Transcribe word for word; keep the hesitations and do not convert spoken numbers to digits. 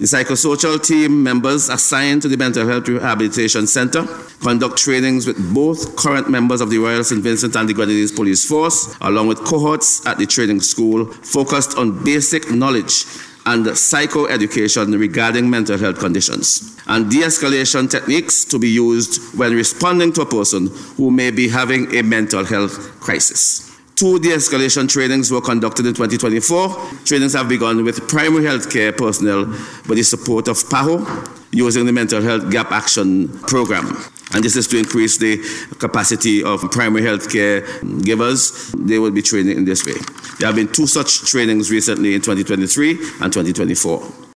The psychosocial team members assigned to the Mental Health Rehabilitation Center conduct trainings with both current members of the Royal Saint Vincent and the Grenadines Police Force, along with cohorts at the training school, focused on basic knowledge and psychoeducation regarding mental health conditions, and de-escalation techniques to be used when responding to a person who may be having a mental health crisis. Two de-escalation trainings were conducted in twenty twenty-four. Trainings have begun with primary health care personnel with the support of P A H O using the Mental Health Gap Action Program. And this is to increase the capacity of primary health care givers. They will be training in this way. There have been two such trainings recently in twenty twenty-three and twenty twenty-four.